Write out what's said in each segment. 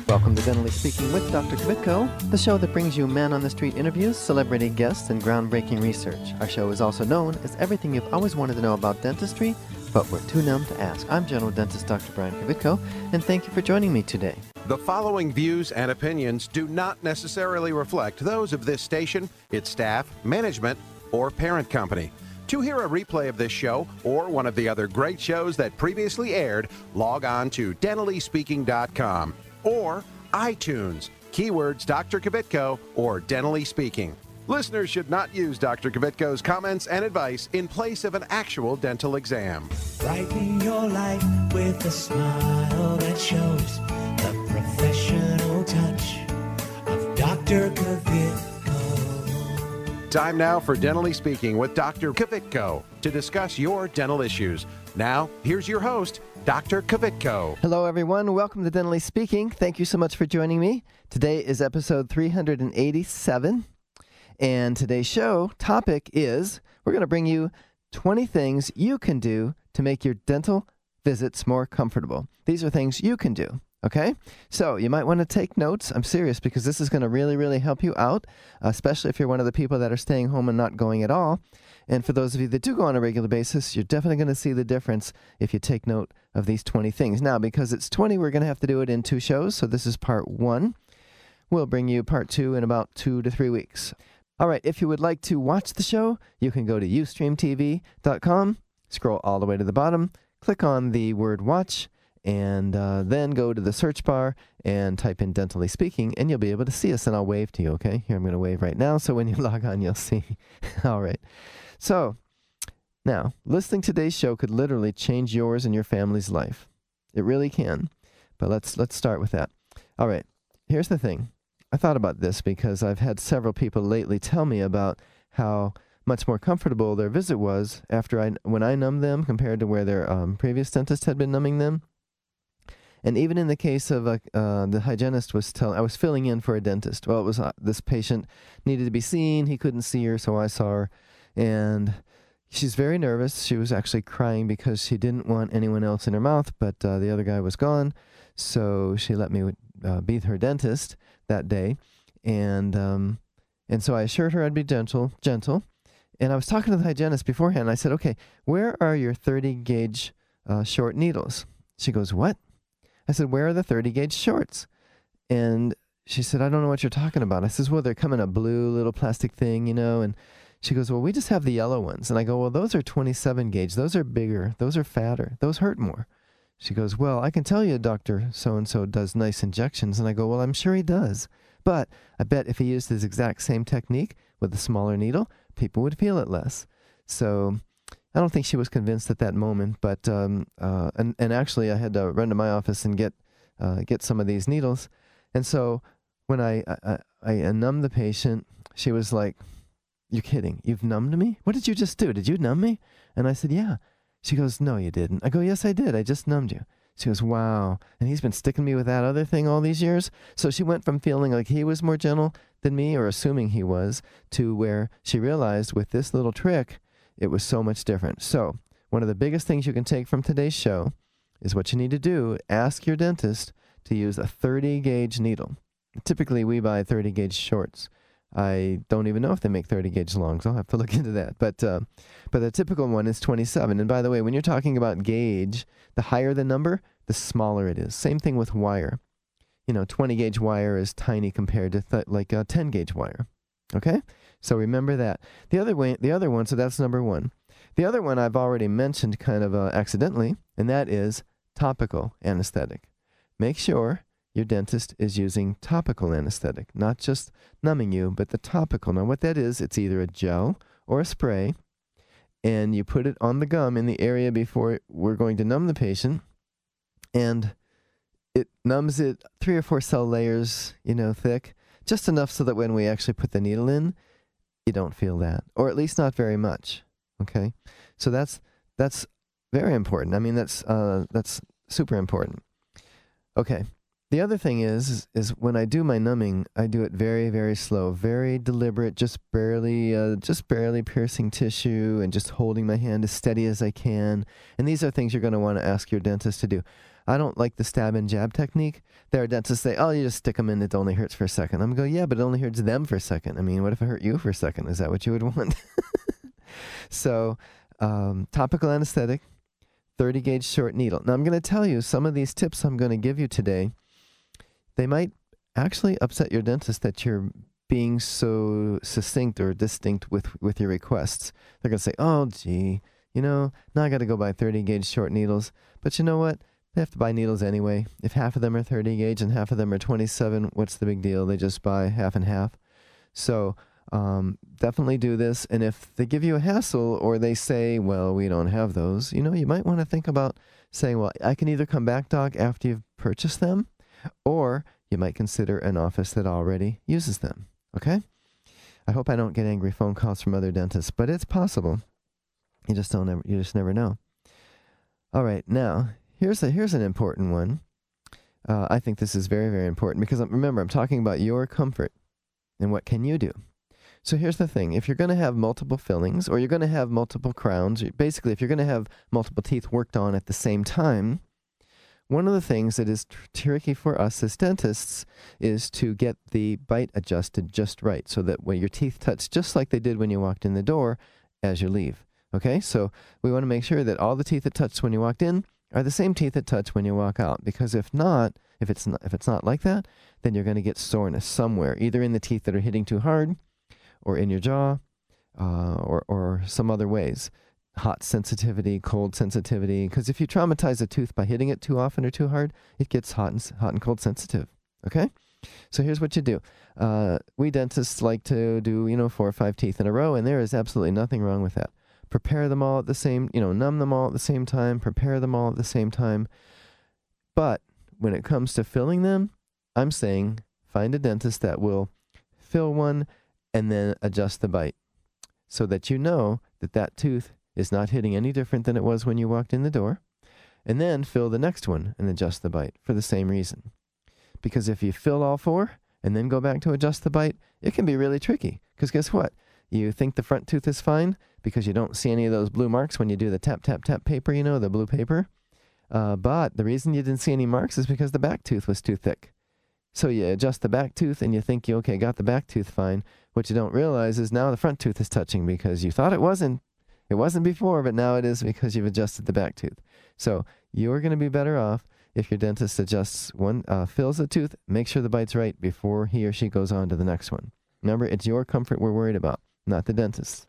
Welcome to Dentally Speaking with Dr. Kvitko, the show that brings you man-on-the-street interviews, celebrity guests, and groundbreaking research. Our show is also known as everything you've always wanted to know about dentistry, but we're too numb to ask. I'm general dentist Dr. Brian Kvitko, and thank you for joining me today. The following views and opinions do not necessarily reflect those of this station, its staff, management, or parent company. To hear a replay of this show or one of the other great shows that previously aired, log on to dentallyspeaking.com or iTunes, keywords Dr. Kvitko or Dentally Speaking. Listeners should not use Dr. Kvitko's comments and advice in place of an actual dental exam. Brighten your life with a smile that shows the professional touch of Dr. Kvitko. Time now for Dentally Speaking with Dr. Kvitko to discuss your dental issues. Now, here's your host, Dr. Kvitko. Hello, everyone. Welcome to Dentally Speaking. Thank you so much for joining me. Today is episode 387, and today's show topic is we're going to bring you 20 things you can do to make your dental visits more comfortable. These are things you can do. Okay, so you might want to take notes. I'm serious because this is going to really help you out, especially if you're one of the people that are staying home and not going at all. And for those of you that do go on a regular basis, you're definitely going to see the difference if you take note of these 20 things. Now, because it's 20, we're going to have to do it in 2 shows. So this is part 1. We'll bring you part 2 in about 2 to 3 weeks. All right, if you would like to watch the show, you can go to ustreamtv.com, scroll all the way to the bottom, click on the word watch, and then go to the search bar and type in Dentally Speaking, and you'll be able to see us, and I'll wave to you, okay? Here, I'm going to wave right now, so when you log on, you'll see. All right. So, now, listening to today's show could literally change yours and your family's life. It really can. But let's start with that. All right. Here's the thing. I thought about this because I've had several people lately tell me about how much more comfortable their visit was when I numbed them compared to where their previous dentist had been numbing them. And even in the case of the hygienist I was filling in for a dentist. Well, it was this patient needed to be seen. He couldn't see her, so I saw her. And she's very nervous. She was actually crying because she didn't want anyone else in her mouth, but the other guy was gone. So she let me be her dentist that day. And so I assured her I'd be gentle. And I was talking to the hygienist beforehand. I said, okay, where are your 30-gauge short needles? She goes, what? I said, where are the 30-gauge shorts? And she said, I don't know what you're talking about. I says, well, they're come in a blue little plastic thing, and she goes, well, we just have the yellow ones. And I go, well, those are 27-gauge. Those are bigger. Those are fatter. Those hurt more. She goes, well, I can tell you Dr. So-and-so does nice injections. And I go, well, I'm sure he does. But I bet if he used his exact same technique with a smaller needle, people would feel it less. So I don't think she was convinced at that moment, but and actually I had to run to my office and get some of these needles. And so when I numbed the patient, she was like, "You're kidding? You've numbed me? What did you just do? Did you numb me?" And I said, "Yeah." She goes, "No, you didn't." I go, "Yes, I did. I just numbed you." She goes, "Wow." And he's been sticking me with that other thing all these years. So she went from feeling like he was more gentle than me, or assuming he was, to where she realized with this little trick, it was so much different. So one of the biggest things you can take from today's show is what you need to do. Ask your dentist to use a 30-gauge needle. Typically, we buy 30-gauge shorts. I don't even know if they make 30-gauge longs. I'll have to look into that. But the typical one is 27. And by the way, when you're talking about gauge, the higher the number, the smaller it is. Same thing with wire. 20-gauge wire is tiny compared to like a 10-gauge wire. Okay? So remember that. The other one, so that's number 1. The other one I've already mentioned kind of accidentally, and that is topical anesthetic. Make sure your dentist is using topical anesthetic, not just numbing you, but the topical. Now what that is, it's either a gel or a spray, and you put it on the gum in the area before we're going to numb the patient, and it numbs it 3 or 4 cell layers, thick, just enough so that when we actually put the needle in, you don't feel that, or at least not very much. Okay, so that's very important. I mean, that's super important. Okay, The other thing is when I do my numbing, I do it very, very slow, very deliberate, just barely piercing tissue and just holding my hand as steady as I can. And these are things you're going to want to ask your dentist to do. I don't like the stab and jab technique. There are dentists say, oh, you just stick them in, it only hurts for a second. I'm going to go, yeah, but it only hurts them for a second. I mean, what if it hurt you for a second? Is that what you would want? So, topical anesthetic, 30 gauge short needle. Now, I'm going to tell you some of these tips I'm going to give you today. They might actually upset your dentist that you're being so succinct or distinct with your requests. They're going to say, oh, gee, now I got to go buy 30 gauge short needles. But you know what? They have to buy needles anyway. If half of them are 30 gauge and half of them are 27, what's the big deal? They just buy half and half. So definitely do this. And if they give you a hassle or they say, well, we don't have those, you might want to think about saying, well, I can either come back, doc, after you've purchased them, or you might consider an office that already uses them. Okay? I hope I don't get angry phone calls from other dentists, but it's possible. You just never know. All right, now here's an important one. I think this is very, very important because remember, I'm talking about your comfort and what can you do. So here's the thing. If you're going to have multiple fillings or you're going to have multiple crowns, basically if you're going to have multiple teeth worked on at the same time, one of the things that is tricky for us as dentists is to get the bite adjusted just right so that when your teeth touch just like they did when you walked in the door as you leave. Okay, so we want to make sure that all the teeth that touched when you walked in are the same teeth that touch when you walk out, because if it's not like that, then you're going to get soreness somewhere, either in the teeth that are hitting too hard or in your jaw or some other ways. Hot sensitivity, cold sensitivity, because if you traumatize a tooth by hitting it too often or too hard, it gets hot and cold sensitive. Okay? So here's what you do. We dentists like to do, 4 or 5 teeth in a row, and there is absolutely nothing wrong with that. Prepare them all at the same, numb them all at the same time, prepare them all at the same time. But when it comes to filling them, I'm saying find a dentist that will fill one and then adjust the bite so that you know that tooth is not hitting any different than it was when you walked in the door, and then fill the next one and adjust the bite for the same reason. Because if you fill all 4 and then go back to adjust the bite, it can be really tricky. Because guess what? You think the front tooth is fine because you don't see any of those blue marks when you do the tap, tap, tap paper, the blue paper. But the reason you didn't see any marks is because the back tooth was too thick. So you adjust the back tooth and you think you, got the back tooth fine. What you don't realize is now the front tooth is touching because you thought it wasn't. It wasn't before, but now it is because you've adjusted the back tooth. So you're going to be better off if your dentist adjusts fills the tooth, make sure the bite's right before he or she goes on to the next one. Remember, it's your comfort we're worried about, not the dentist's.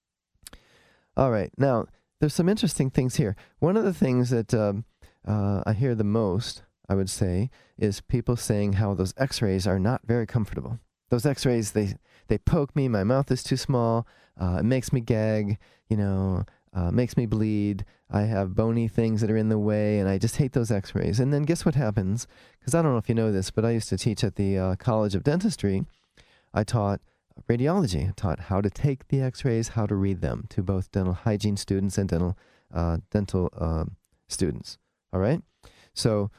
All right, now, there's some interesting things here. One of the things that I hear the most, I would say, is people saying how those x-rays are not very comfortable. Those x-rays, they poke me, my mouth is too small, it makes me gag, makes me bleed, I have bony things that are in the way, and I just hate those x-rays. And then guess what happens? Because I don't know if you know this, but I used to teach at the College of Dentistry. I taught radiology. I taught how to take the x-rays, how to read them to both dental hygiene students and dental students. All right? So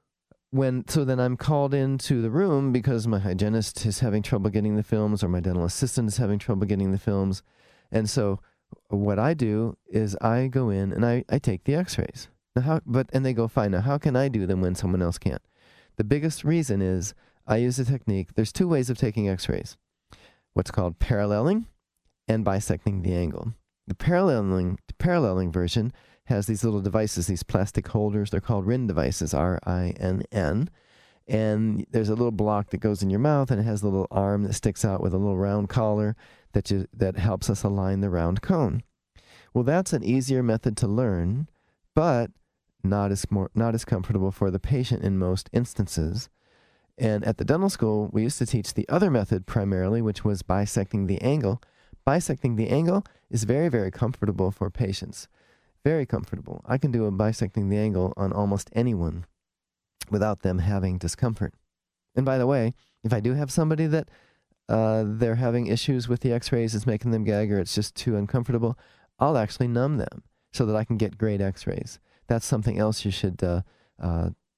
then I'm called into the room because my hygienist is having trouble getting the films or my dental assistant is having trouble getting the films. And so what I do is I go in and I take the x-rays. And they go, fine, now how can I do them when someone else can't? The biggest reason is I use a technique. There's 2 ways of taking x-rays. What's called paralleling and bisecting the angle. The paralleling version has these little devices, these plastic holders. They're called RIN devices, R-I-N-N. And there's a little block that goes in your mouth, and it has a little arm that sticks out with a little round collar that helps us align the round cone. Well, that's an easier method to learn, but not as comfortable for the patient in most instances. And at the dental school, we used to teach the other method primarily, which was bisecting the angle. Bisecting the angle is very, very comfortable for patients. Very comfortable. I can do a bisecting the angle on almost anyone without them having discomfort. And by the way, if I do have somebody that they're having issues with the x-rays, it's making them gag or it's just too uncomfortable, I'll actually numb them so that I can get great x-rays. That's something else you should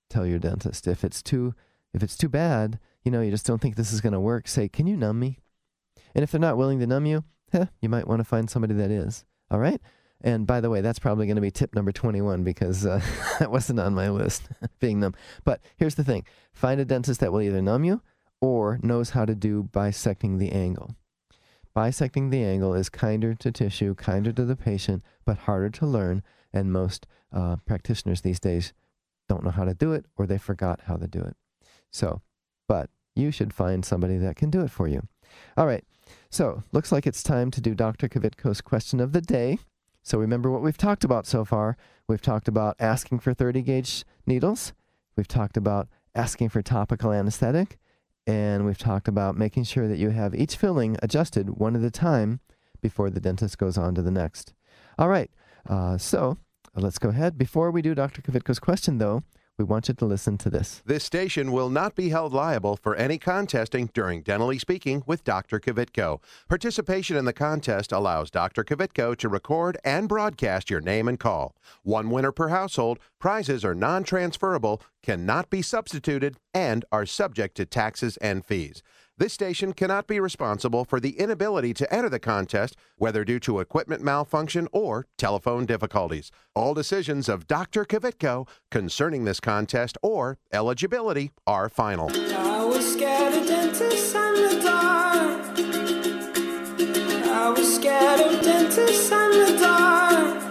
tell your dentist. If it's too bad, you just don't think this is going to work, say, can you numb me? And if they're not willing to numb you, you might want to find somebody that is. All right? And by the way, that's probably going to be tip number 21 because that wasn't on my list, being numb. But here's the thing. Find a dentist that will either numb you or knows how to do bisecting the angle. Bisecting the angle is kinder to tissue, kinder to the patient, but harder to learn. And most practitioners these days don't know how to do it, or they forgot how to do it. So, but you should find somebody that can do it for you. All right. So, looks like it's time to do Dr. Kvitko's question of the day. So remember what we've talked about so far. We've talked about asking for 30-gauge needles. We've talked about asking for topical anesthetic. And we've talked about making sure that you have each filling adjusted one at a time before the dentist goes on to the next. All right. So let's go ahead. Before we do Dr. Kvitko's question, though, we want you to listen to this. This station will not be held liable for any contesting during Dentally Speaking with Dr. Kvitko. Participation in the contest allows Dr. Kvitko to record and broadcast your name and call. One winner per household. Prizes are non-transferable, cannot be substituted, and are subject to taxes and fees. This station cannot be responsible for the inability to enter the contest, whether due to equipment malfunction or telephone difficulties. All decisions of Dr. Kvitko concerning this contest or eligibility are final. I was scared of dentists and the dark. I was scared of dentists and the dark.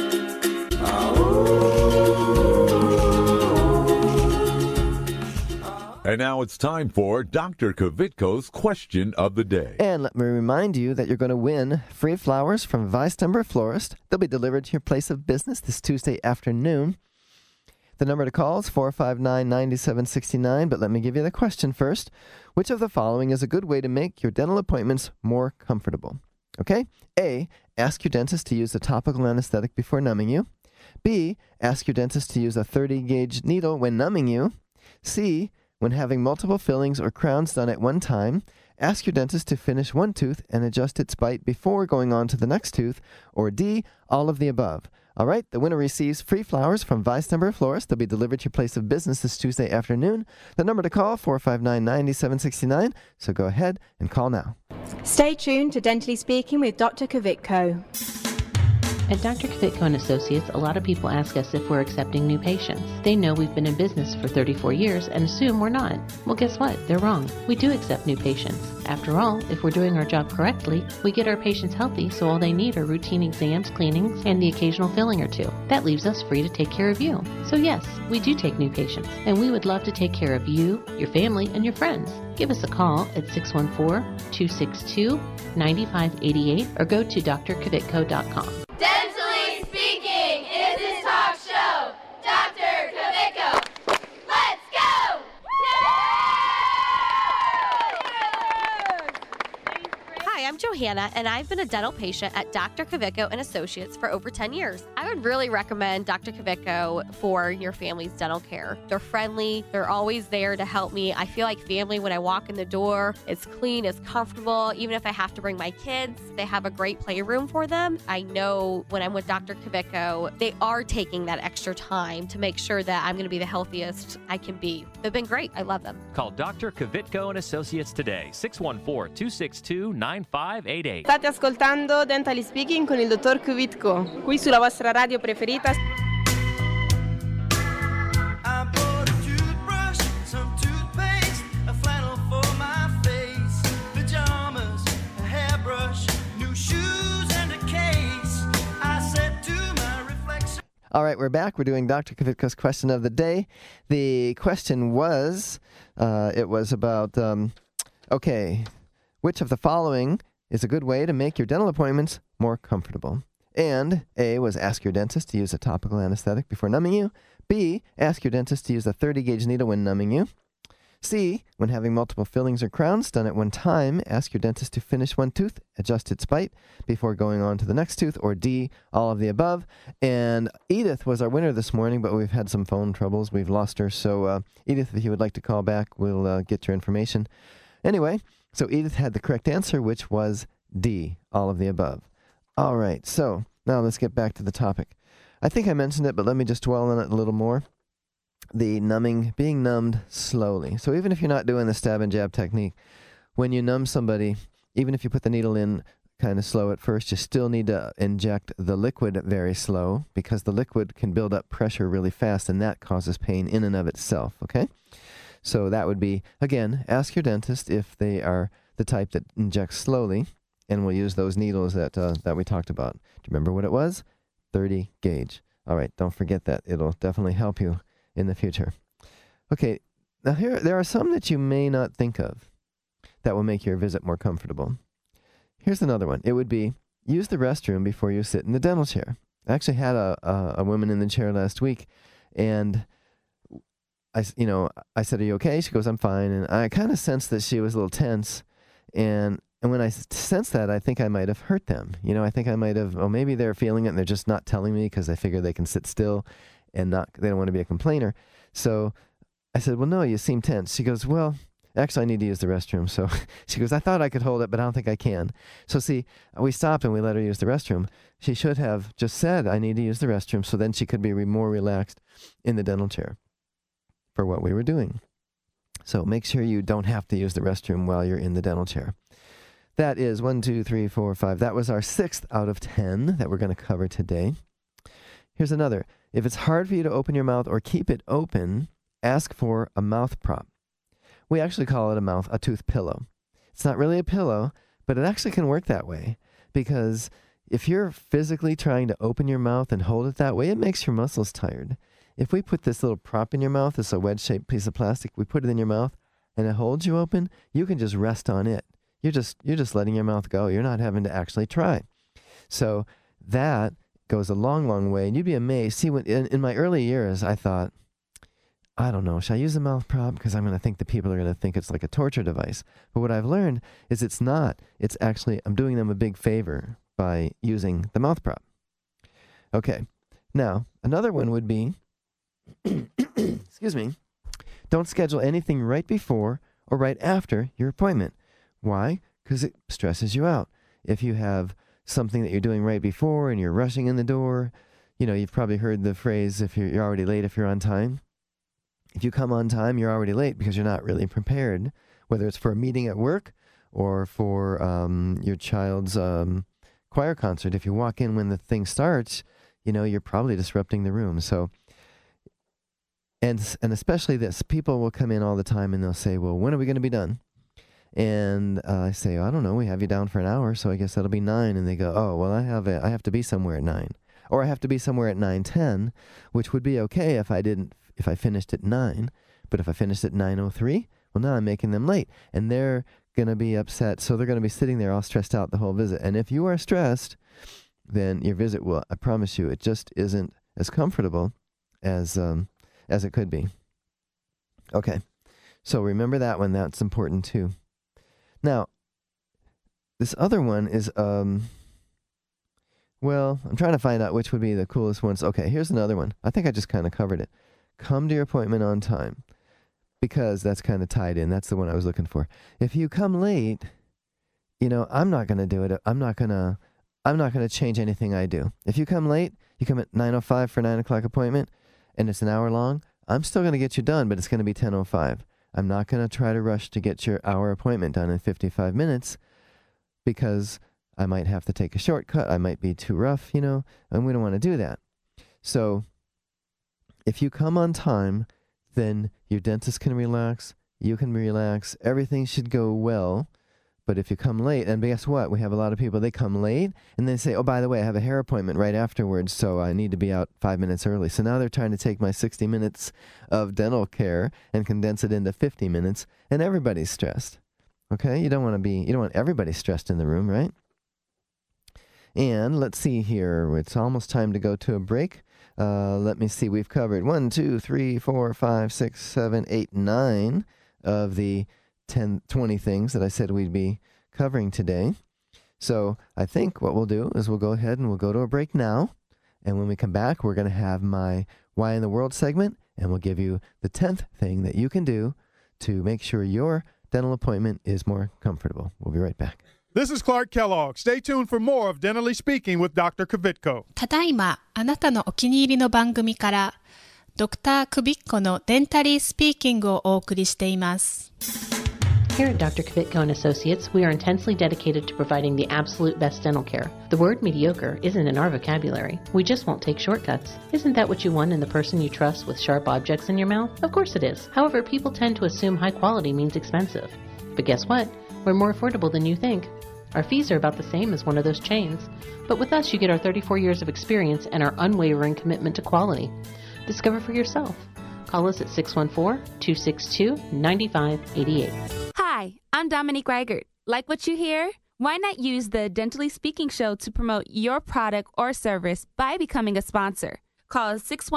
And now it's time for Dr. Kvitko's question of the day. And let me remind you that you're going to win free flowers from Weistember Florist. They'll be delivered to your place of business this Tuesday afternoon. The number to call is 459-9769, but let me give you the question first. Which of the following is a good way to make your dental appointments more comfortable? Okay? A, ask your dentist to use a topical anesthetic before numbing you. B, ask your dentist to use a 30-gauge needle when numbing you. C, when having multiple fillings or crowns done at one time, ask your dentist to finish one tooth and adjust its bite before going on to the next tooth. Or D, all of the above. All right, the winner receives free flowers from Weistember Florist. They'll be delivered to your place of business this Tuesday afternoon. The number to call, 459-9769. So go ahead and call now. Stay tuned to Dentally Speaking with Dr. Kvitko. At Dr. Kvitko & Associates, a lot of people ask us if we're accepting new patients. They know we've been in business for 34 years and assume we're not. Well, guess what? They're wrong. We do accept new patients. After all, if we're doing our job correctly, we get our patients healthy, so all they need are routine exams, cleanings, and the occasional filling or two. That leaves us free to take care of you. So yes, we do take new patients, and we would love to take care of you, your family, and your friends. Give us a call at 614-262-9588 or go to drkvitko.com. Dentally Speaking is his talk show. Dr. Kvitko. Let's go! Hi, I'm Johanna, and I've been a dental patient at Dr. Kvitko & Associates for over 10 years. I would really recommend Dr. Kvitko for your family's dental care. They're friendly. They're always there to help me. I feel like family when I walk in the door. It's clean, it's comfortable. Even if I have to bring my kids, they have a great playroom for them. I know when I'm with Dr. Kvitko, they are taking that extra time to make sure that I'm going to be the healthiest I can be. They've been great. I love them. Call Dr. Kvitko & Associates today, 614-262-9588. State ascoltando Dentally Speaking con il dottor Kvitko, qui sulla vostra radio preferita. I bought a toothbrush, some toothpaste, a flannel for my face, pajamas, a hairbrush, new shoes, and a case. I said to my reflection. All right, we're back. We're doing Dr. Kvitko's question of the day. The question was, it was about, which of the following is a good way to make your dental appointments more comfortable? And A was ask your dentist to use a topical anesthetic before numbing you. B, ask your dentist to use a 30-gauge needle when numbing you. C, when having multiple fillings or crowns done at one time, ask your dentist to finish one tooth, adjust its bite before going on to the next tooth. Or D, all of the above. And Edith was our winner this morning, but we've had some phone troubles. We've lost her. So Edith, if you would like to call back, we'll get your information. Anyway, so Edith had the correct answer, which was D, all of the above. All right, so now let's get back to the topic. I think I mentioned it, but let me just dwell on it a little more. the numbing, being numbed slowly. So even if you're not doing the stab and jab technique, when you numb somebody, even if you put the needle in kind of slow at first, you still need to inject the liquid very slow, because the liquid can build up pressure really fast, and that causes pain in and of itself, okay? So that would be, again, ask your dentist if they are the type that injects slowly, and we'll use those needles that we talked about. Do you remember what it was? 30 gauge. All right, don't forget that. It'll definitely help you in the future. Okay, now there are some that you may not think of that will make your visit more comfortable. Here's another one. It would be, use the restroom before you sit in the dental chair. I actually had a woman in the chair last week, and I said, "Are you okay?" She goes, "I'm fine." And I kind of sensed that she was a little tense, and when I sensed that, I think I might have hurt them. I think I might have, maybe they're feeling it and they're just not telling me because they figure they can sit still and they don't want to be a complainer. So I said, "Well, no, you seem tense." She goes, "Well, actually, I need to use the restroom." So she goes, "I thought I could hold it, but I don't think I can." So see, we stopped and we let her use the restroom. She should have just said, "I need to use the restroom," so then she could be more relaxed in the dental chair for what we were doing. So make sure you don't have to use the restroom while you're in the dental chair. That is 1, 2, 3, 4, 5. That was our 6th out of 10 that we're going to cover today. Here's another. If it's hard for you to open your mouth or keep it open, ask for a mouth prop. We actually call it a tooth pillow. It's not really a pillow, but it actually can work that way, because if you're physically trying to open your mouth and hold it that way, it makes your muscles tired. If we put this little prop in your mouth, this a wedge-shaped piece of plastic, we put it in your mouth and it holds you open, you can just rest on it. You're just letting your mouth go. You're not having to actually try. So that goes a long, long way. And you'd be amazed. See, in my early years, I thought, I don't know, should I use a mouth prop? Because I'm going to think the people are going to think it's like a torture device. But what I've learned is it's not. It's actually, I'm doing them a big favor by using the mouth prop. Okay. Now, another one would be, excuse me, don't schedule anything right before or right after your appointment. Why? Because it stresses you out. If you have something that you're doing right before and you're rushing in the door, you've probably heard the phrase, if you're already late if you're on time. If you come on time, you're already late because you're not really prepared, whether it's for a meeting at work or for your child's choir concert. If you walk in when the thing starts, you're probably disrupting the room. So, and especially this, people will come in all the time and they'll say, "Well, when are we going to be done?" And I say, "I don't know, we have you down for an hour, so I guess that'll be 9. And they go, "Oh, well, I have to be somewhere at 9. Or I have to be somewhere at 9:10, which would be okay if I finished at 9. But if I finished at 9:03, well, now I'm making them late. And they're going to be upset, so they're going to be sitting there all stressed out the whole visit. And if you are stressed, then your visit will, I promise you, it just isn't as comfortable as it could be. Okay, so remember that one. That's important too. Now, this other one is, well, I'm trying to find out which would be the coolest ones. Okay, here's another one. I think I just kind of covered it. Come to your appointment on time, because that's kind of tied in. That's the one I was looking for. If you come late, I'm not going to do it. I'm not going to change anything I do. If you come late, you come at 9:05 for 9 o'clock appointment, and it's an hour long, I'm still going to get you done, but it's going to be 10:05. I'm not going to try to rush to get your hour appointment done in 55 minutes because I might have to take a shortcut. I might be too rough, and we don't want to do that. So if you come on time, then your dentist can relax, you can relax, everything should go well. But if you come late, and guess what? We have a lot of people, they come late, and they say, "Oh, by the way, I have a hair appointment right afterwards, so I need to be out 5 minutes early." So now they're trying to take my 60 minutes of dental care and condense it into 50 minutes, and everybody's stressed. Okay? You don't want everybody stressed in the room, right? And let's see here. It's almost time to go to a break. Let me see. We've covered 1, 2, 3, 4, 5, 6, 7, 8, 9 of the 20 things that I said we'd be covering today. So I think what we'll do is we'll go ahead and we'll go to a break now. And when we come back, we're going to have my Why in the World segment, and we'll give you the 10th thing that you can do to make sure your dental appointment is more comfortable. We'll be right back. This is Clark Kellogg. Stay tuned for more of Dentally Speaking with Dr. Kvitko. ただいまあなたのお気に入りの番組からドクタークビッコのデンタリースピーキングをお送りしています。 Here at Dr. Kvitko and Associates, we are intensely dedicated to providing the absolute best dental care. The word mediocre isn't in our vocabulary. We just won't take shortcuts. Isn't that what you want in the person you trust with sharp objects in your mouth? Of course it is. However, people tend to assume high quality means expensive. But guess what? We're more affordable than you think. Our fees are about the same as one of those chains. But with us, you get our 34 years of experience and our unwavering commitment to quality. Discover for yourself. Call us at 614-262-9588. Hi, I'm Dominique Reichert. Like what you hear? Why not use the Dentally Speaking Show to promote your product or service by becoming a sponsor? Call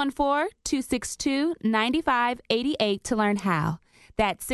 614-262-9588 to learn how. That's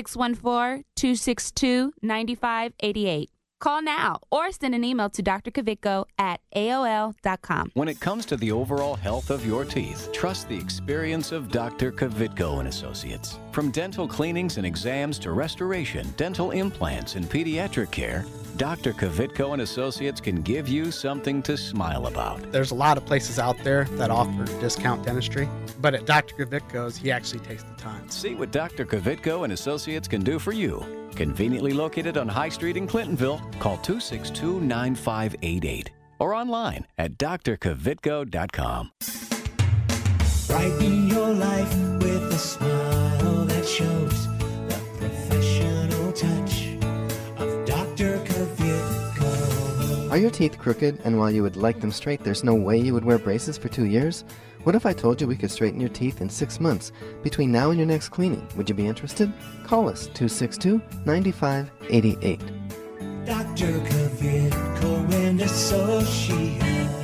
614-262-9588. Call now or send an email to Dr. Kvitko at AOL.com. When it comes to the overall health of your teeth, trust the experience of Dr. Kvitko and Associates. From dental cleanings and exams to restoration, dental implants, and pediatric care, Dr. Kvitko and Associates can give you something to smile about. There's a lot of places out there that offer discount dentistry, but at Dr. Kvitko's, he actually takes the time. See what Dr. Kvitko and Associates can do for you. Conveniently located on High Street in Clintonville, call 262-9588 or online at drkvitko.com. Brighten your life with a smile that shows the professional touch of Dr. Kvitko. Are your teeth crooked, and while you would like them straight, there's no way you would wear braces for 2 years? What if I told you we could straighten your teeth in 6 months between now and your next cleaning? Would you be interested? Call us, 262-9588. Dr. Kvitko and Associates.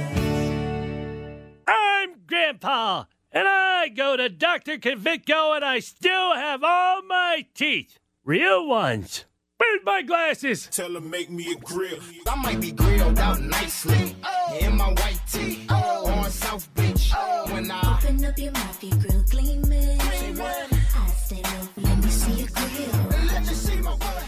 I'm Grandpa, and I go to Dr. Kvitko, and I still have all my teeth. Real ones. Where's my glasses? Tell her make me a grill. I might be grilled out nicely. In my white tee. On South Beach. When I open up your mouth, your grill gleaming. I stay low, let me see your grill. Let you see my what?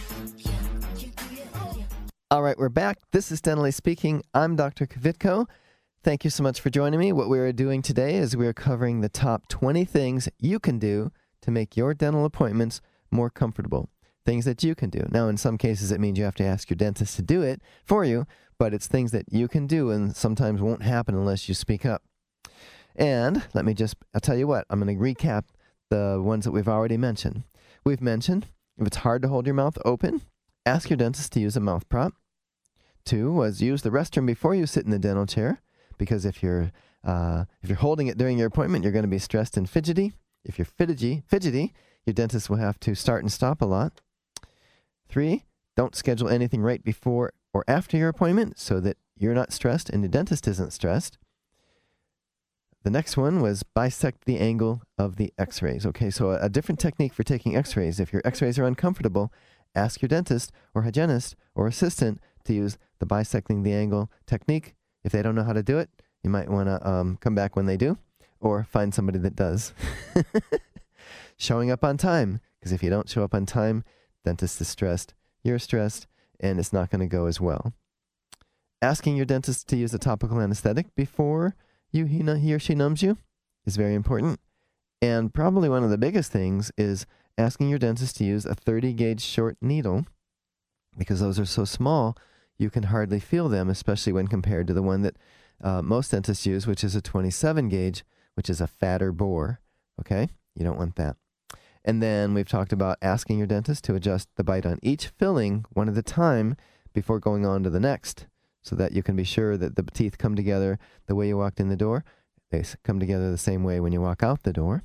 All right, we're back. This is Dentally Speaking. I'm Dr. Kvitko. Thank you so much for joining me. What we're doing today is we're covering the top 20 things you can do to make your dental appointments more comfortable. Things that you can do. Now, in some cases, it means you have to ask your dentist to do it for you, but it's things that you can do and sometimes won't happen unless you speak up. And I'll tell you what, I'm going to recap the ones that we've already mentioned. We've mentioned, if it's hard to hold your mouth open, ask your dentist to use a mouth prop. 2 was use the restroom before you sit in the dental chair, because if you're holding it during your appointment, you're going to be stressed and fidgety. If you're fidgety, your dentist will have to start and stop a lot. 3, don't schedule anything right before or after your appointment so that you're not stressed and the dentist isn't stressed. The next one was bisect the angle of the x-rays. Okay, so a different technique for taking x-rays. If your x-rays are uncomfortable, ask your dentist or hygienist or assistant to use the bisecting the angle technique. If they don't know how to do it, you might want to come back when they do or find somebody that does. Showing up on time, because if you don't show up on time, dentist is stressed, you're stressed, and it's not going to go as well. Asking your dentist to use a topical anesthetic before he or she numbs you is very important. And probably one of the biggest things is asking your dentist to use a 30-gauge short needle, because those are so small, you can hardly feel them, especially when compared to the one that most dentists use, which is a 27-gauge, which is a fatter bore. Okay? You don't want that. And then we've talked about asking your dentist to adjust the bite on each filling one at a time before going on to the next, so that you can be sure that the teeth come together the way you walked in the door. They come together the same way when you walk out the door.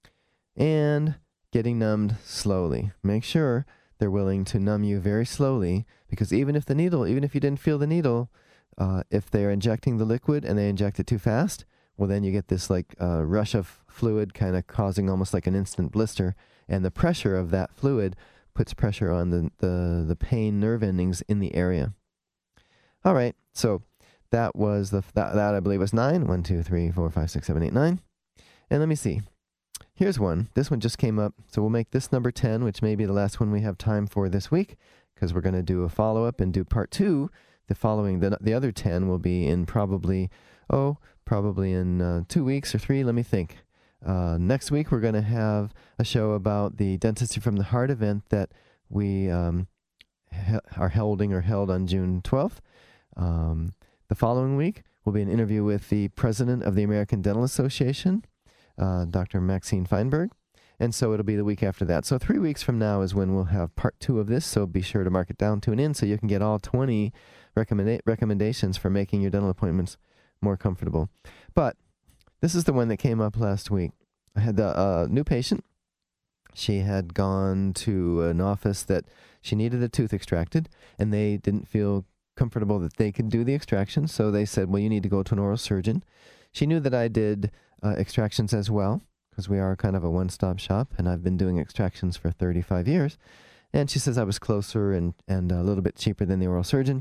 And getting numbed slowly. Make sure they're willing to numb you very slowly, because even if you didn't feel the needle, if they're injecting the liquid and they inject it too fast, well, then you get this rush of fluid kind of causing almost like an instant blister, and the pressure of that fluid puts pressure on the pain nerve endings in the area. All right, so that was that I believe was 9. 1, 2, 3, 4, 5, 6, 7, 8, 9. And let me see. Here's one. This one just came up, so we'll make this number 10, which may be the last one we have time for this week, because we're going to do a follow-up and do part 2. The other 10 will be in probably in 2 weeks or 3. Let me think. Next week, we're going to have a show about the Dentistry from the Heart event that we are held on June 12th. The following week will be an interview with the president of the American Dental Association, Dr. Maxine Feinberg. And so it'll be the week after that. So 3 weeks from now is when we'll have part 2 of this. So be sure to mark it down, tune in, so you can get all 20 recommendations for making your dental appointments more comfortable. But this is the one that came up last week. I had a new patient. She had gone to an office that she needed a tooth extracted, and they didn't feel comfortable that they could do the extraction. So they said, well, you need to go to an oral surgeon. She knew that I did extractions as well, because we are kind of a one-stop shop, and I've been doing extractions for 35 years. And she says I was closer and a little bit cheaper than the oral surgeon.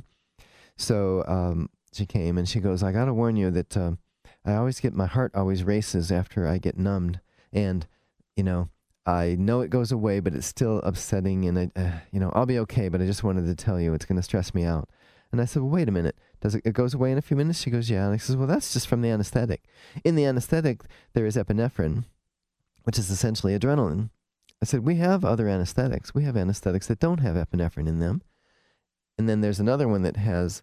So she came, and she goes, I got to warn you that I always get, my heart always races after I get numbed. And, I know it goes away, but it's still upsetting, and I'll be okay, but I just wanted to tell you it's going to stress me out. And I said, well, wait a minute. It goes away in a few minutes? She goes, yeah. And I says, well, that's just from the anesthetic. In the anesthetic, there is epinephrine, which is essentially adrenaline. I said, we have other anesthetics. We have anesthetics that don't have epinephrine in them. And then there's another one that has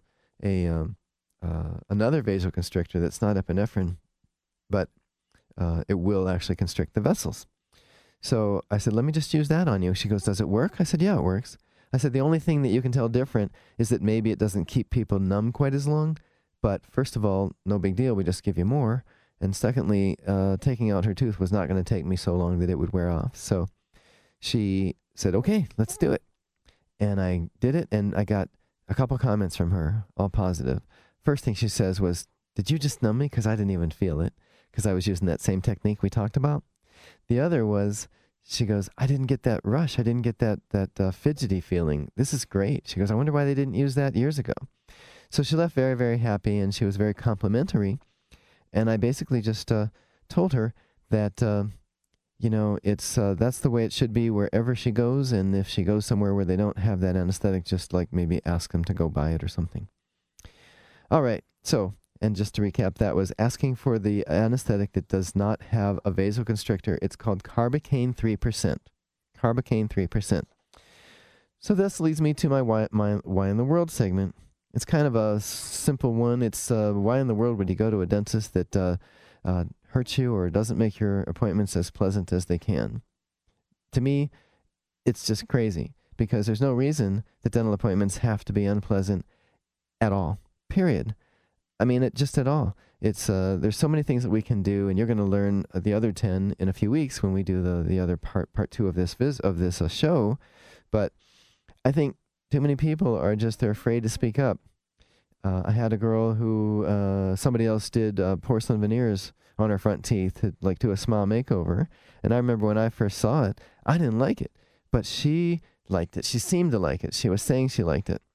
another vasoconstrictor that's not epinephrine, but it will actually constrict the vessels. So I said, let me just use that on you. She goes, does it work? I said, yeah, it works. I said, the only thing that you can tell different is that maybe it doesn't keep people numb quite as long. But first of all, no big deal. We just give you more. And secondly, taking out her tooth was not going to take me so long that it would wear off. So she said, okay, let's do it. And I did it, and I got a couple comments from her, all positive. First thing she says was, did you just numb me? Because I didn't even feel it, because I was using that same technique we talked about. The other was, she goes, I didn't get that rush. I didn't get that fidgety feeling. This is great. She goes, I wonder why they didn't use that years ago. So she left very, very happy, and she was very complimentary. And I basically just told her that, it's that's the way it should be wherever she goes. And if she goes somewhere where they don't have that anesthetic, just like maybe ask them to go buy it or something. All right. So, and just to recap, that was asking for the anesthetic that does not have a vasoconstrictor. It's called Carbocaine 3%. Carbocaine 3%. So this leads me to my why in the world segment. It's kind of a simple one. It's why in the world would you go to a dentist that hurts you or doesn't make your appointments as pleasant as they can? To me, it's just crazy, because there's no reason that dental appointments have to be unpleasant at all, period. I mean, just at all. It's there's so many things that we can do, and you're going to learn the other 10 in a few weeks when we do the other part 2 of this show. But I think too many people are just, they're afraid to speak up. I had a girl who, somebody else did porcelain veneers on her front teeth to do a smile makeover. And I remember when I first saw it, I didn't like it, but she liked it. She seemed to like it. She was saying she liked it.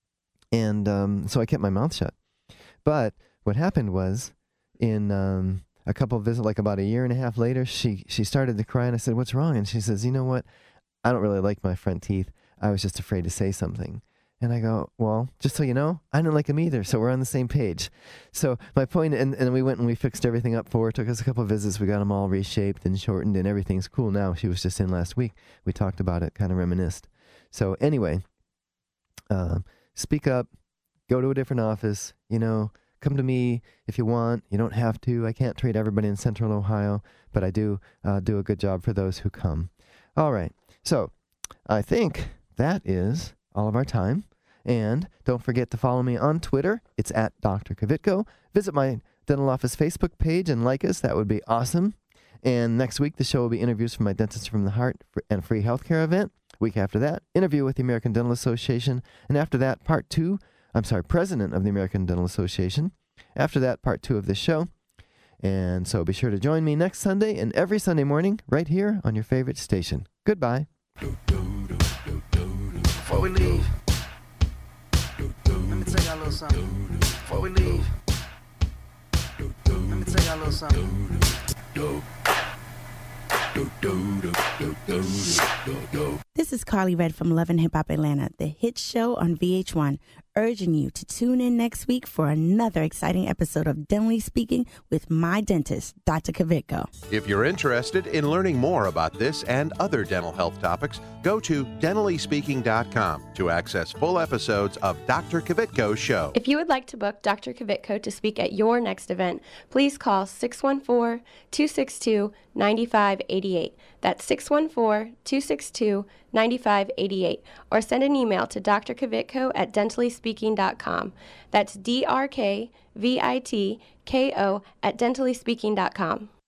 And so I kept my mouth shut. But what happened was, in a couple of visits, like about a year and a half later, she started to cry, and I said, what's wrong? And she says, you know what? I don't really like my front teeth. I was just afraid to say something. And I go, well, just so you know, I didn't like them either, so we're on the same page. So my point, and we went and we fixed everything up for her. It took us a couple of visits. We got them all reshaped and shortened, and everything's cool now. She was just in last week. We talked about it, kind of reminisced. So anyway, speak up, go to a different office, come to me if you want. You don't have to. I can't treat everybody in Central Ohio, but I do do a good job for those who come. All right, so I think that is all of our time. And don't forget to follow me on Twitter. It's at Dr. Kvitko. Visit my dental office Facebook page and like us. That would be awesome. And next week, the show will be interviews from my Dentist from the Heart and free healthcare event. Week after that, interview with the American Dental Association. And after that, president of the American Dental Association. After that, part 2 of this show. And so be sure to join me next Sunday and every Sunday morning right here on your favorite station. Goodbye. Before we leave, let me tell y'all a little something. Before we leave, let me tell y'all a little something. This is Carly Red from Love and Hip Hop Atlanta, the hit show on VH1, urging you to tune in next week for another exciting episode of Dentally Speaking with my dentist, Dr. Kvitko. If you're interested in learning more about this and other dental health topics, go to dentallyspeaking.com to access full episodes of Dr. Kvitko's show. If you would like to book Dr. Kvitko to speak at your next event, please call 614-262-9588. That's 614-262-9588. Or send an email to Dr. Kvitko at dentallyspeaking.com. That's DRKVITKO at dentallyspeaking.com.